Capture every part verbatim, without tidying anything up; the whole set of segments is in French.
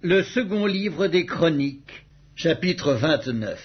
Le second livre des Chroniques, chapitre vingt-neuf.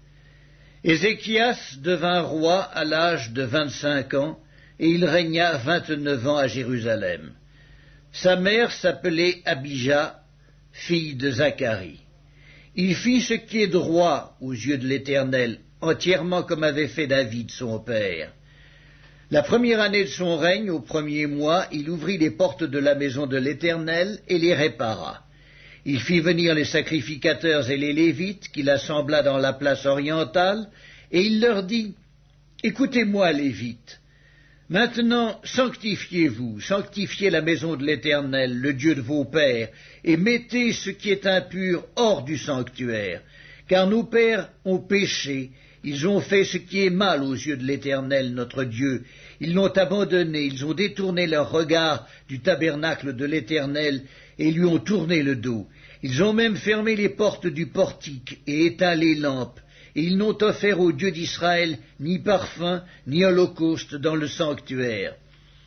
Ézéchias devint roi à l'âge de vingt-cinq ans, et il régna vingt-neuf ans à Jérusalem. Sa mère s'appelait Abijah, fille de Zacharie. Il fit ce qui est droit aux yeux de l'Éternel, entièrement comme avait fait David son père. La première année de son règne, au premier mois, il ouvrit les portes de la maison de l'Éternel et les répara. Il fit venir les sacrificateurs et les Lévites, qu'il assembla dans la place orientale, et il leur dit, « Écoutez-moi, Lévites, maintenant sanctifiez-vous, sanctifiez la maison de l'Éternel, le Dieu de vos pères, et mettez ce qui est impur hors du sanctuaire, car nos pères ont péché, ils ont fait ce qui est mal aux yeux de l'Éternel, notre Dieu. Ils l'ont abandonné, ils ont détourné leur regard du tabernacle de l'Éternel et lui ont tourné le dos. Ils ont même fermé les portes du portique et éteint les lampes, et ils n'ont offert au Dieu d'Israël ni parfum, ni holocauste dans le sanctuaire.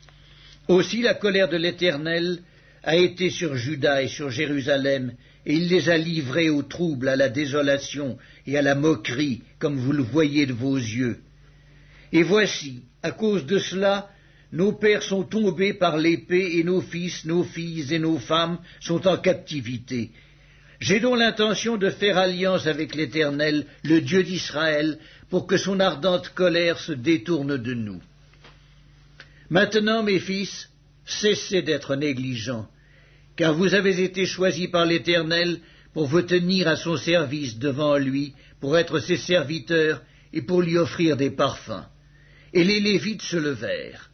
Aussi la colère de l'Éternel a été sur Juda et sur Jérusalem, et il les a livrés au trouble, à la désolation et à la moquerie, comme vous le voyez de vos yeux. Et voici, à cause de cela, nos pères sont tombés par l'épée, et nos fils, nos filles et nos femmes sont en captivité. J'ai donc l'intention de faire alliance avec l'Éternel, le Dieu d'Israël, pour que son ardente colère se détourne de nous. Maintenant, mes fils, cessez d'être négligents, car vous avez été choisis par l'Éternel pour vous tenir à son service devant lui, pour être ses serviteurs et pour lui offrir des parfums. Et les Lévites se levèrent.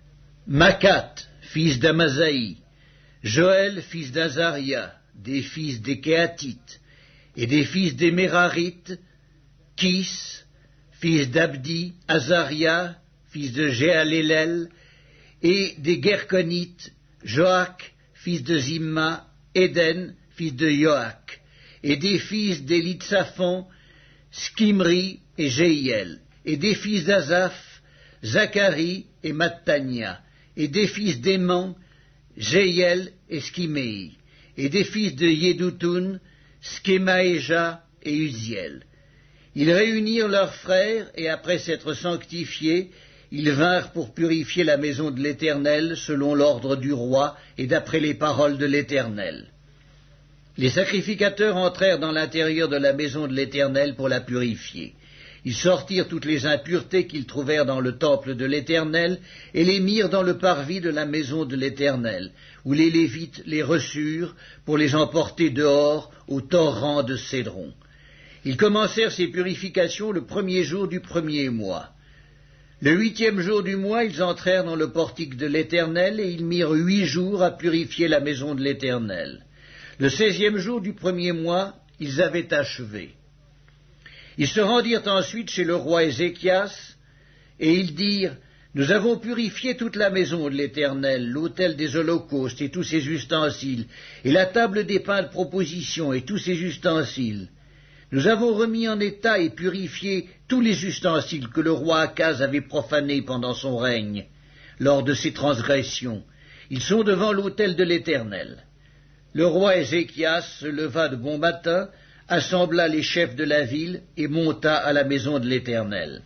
Macat, fils d'Amasaï, Joël, fils d'Azaria, des fils des Kéatites, et des fils des Mérarites, Kis, fils d'Abdi, Azaria, fils de Jéhalélel, et des Gerconites, Joach, fils de Zimma, Éden, fils de Joach, et des fils d'Élitsaphon, Skimri et Jéhiel, et des fils d'Azaph, Zacharie et Mattania, et des fils d'Éman, Jéhiel et Skiméi, et des fils de Yédoutoun, Skemaéja et Uziel. Ils réunirent leurs frères, et après s'être sanctifiés, ils vinrent pour purifier la maison de l'Éternel, selon l'ordre du roi, et d'après les paroles de l'Éternel. Les sacrificateurs entrèrent dans l'intérieur de la maison de l'Éternel pour la purifier. Ils sortirent toutes les impuretés qu'ils trouvèrent dans le temple de l'Éternel, et les mirent dans le parvis de la maison de l'Éternel, où les Lévites les reçurent pour les emporter dehors au torrent de Cédron. Ils commencèrent ces purifications le premier jour du premier mois. Le huitième jour du mois, ils entrèrent dans le portique de l'Éternel, et ils mirent huit jours à purifier la maison de l'Éternel. Le seizième jour du premier mois, ils avaient achevé. Ils se rendirent ensuite chez le roi Ézéchias, et ils dirent, « Nous avons purifié toute la maison de l'Éternel, l'autel des holocaustes et tous ses ustensiles, et la table des pains de proposition et tous ses ustensiles. Nous avons remis en état et purifié tous les ustensiles que le roi Akaz avait profanés pendant son règne, lors de ses transgressions. Ils sont devant l'autel de l'Éternel. » Le roi Ézéchias se leva de bon matin, assembla les chefs de la ville et monta à la maison de l'Éternel.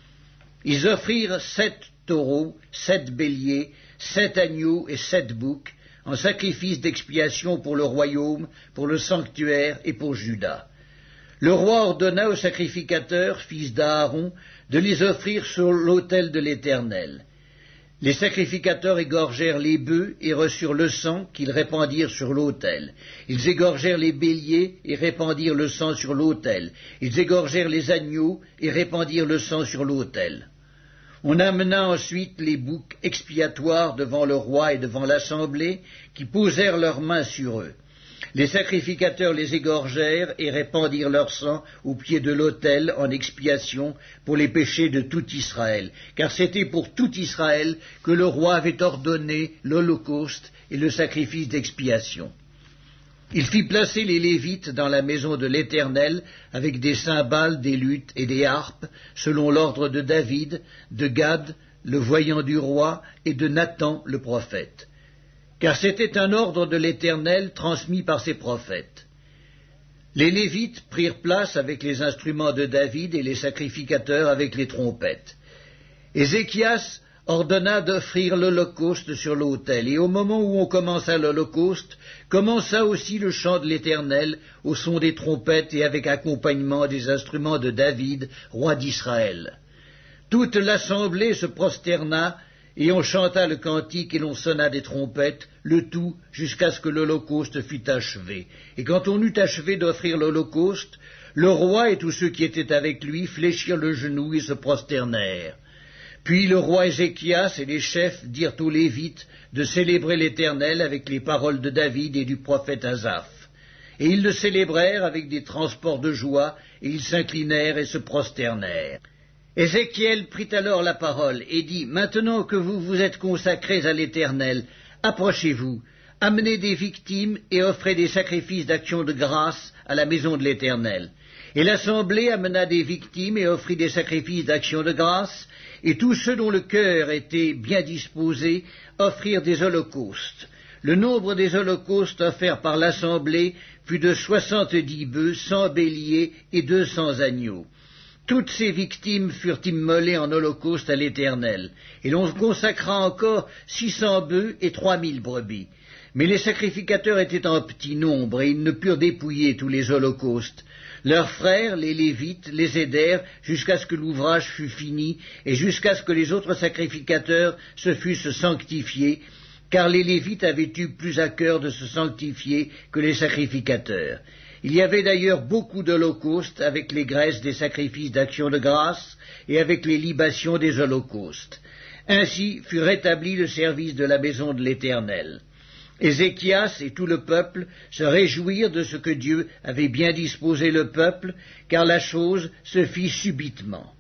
Ils offrirent sept taureaux, sept béliers, sept agneaux et sept boucs en sacrifice d'expiation pour le royaume, pour le sanctuaire et pour Juda. Le roi ordonna aux sacrificateurs, fils d'Aaron, de les offrir sur l'autel de l'Éternel. Les sacrificateurs égorgèrent les bœufs et reçurent le sang qu'ils répandirent sur l'autel. Ils égorgèrent les béliers et répandirent le sang sur l'autel. Ils égorgèrent les agneaux et répandirent le sang sur l'autel. On amena ensuite les boucs expiatoires devant le roi et devant l'assemblée, qui posèrent leurs mains sur eux. Les sacrificateurs les égorgèrent et répandirent leur sang au pied de l'autel en expiation pour les péchés de tout Israël, car c'était pour tout Israël que le roi avait ordonné l'holocauste et le sacrifice d'expiation. Il fit placer les Lévites dans la maison de l'Éternel avec des cymbales, des luttes et des harpes, selon l'ordre de David, de Gad, le voyant du roi, et de Nathan, le prophète. car c'était un ordre de l'Éternel transmis par ses prophètes. Les Lévites prirent place avec les instruments de David et les sacrificateurs avec les trompettes. Ézéchias ordonna d'offrir l'holocauste sur l'autel, et au moment où on commença l'holocauste, commença aussi le chant de l'Éternel au son des trompettes et avec accompagnement des instruments de David, roi d'Israël. Toute l'assemblée se prosterna, et on chanta le cantique et l'on sonna des trompettes, le tout jusqu'à ce que l'holocauste fût achevé. Et quand on eut achevé d'offrir l'holocauste, le roi et tous ceux qui étaient avec lui fléchirent le genou et se prosternèrent. Puis le roi Ézéchias et les chefs dirent aux Lévites de célébrer l'Éternel avec les paroles de David et du prophète Asaph. Et ils le célébrèrent avec des transports de joie, et ils s'inclinèrent et se prosternèrent. Ézéchiel prit alors la parole et dit, « Maintenant que vous vous êtes consacrés à l'Éternel, approchez-vous, amenez des victimes et offrez des sacrifices d'action de grâce à la maison de l'Éternel. » Et l'assemblée amena des victimes et offrit des sacrifices d'action de grâce, et tous ceux dont le cœur était bien disposé offrirent des holocaustes. Le nombre des holocaustes offerts par l'assemblée fut de soixante-dix bœufs, cent béliers et deux cents agneaux. Toutes ces victimes furent immolées en holocauste à l'Éternel, et l'on consacra encore six cents bœufs et trois mille brebis. Mais les sacrificateurs étaient en petit nombre, et ils ne purent dépouiller tous les holocaustes. Leurs frères, les Lévites, les aidèrent jusqu'à ce que l'ouvrage fût fini, et jusqu'à ce que les autres sacrificateurs se fussent sanctifiés, car les Lévites avaient eu plus à cœur de se sanctifier que les sacrificateurs. Il y avait d'ailleurs beaucoup d'holocaustes avec les graisses des sacrifices d'action de grâce et avec les libations des holocaustes. Ainsi fut rétabli le service de la maison de l'Éternel. Ézéchias et tout le peuple se réjouirent de ce que Dieu avait bien disposé le peuple, car la chose se fit subitement.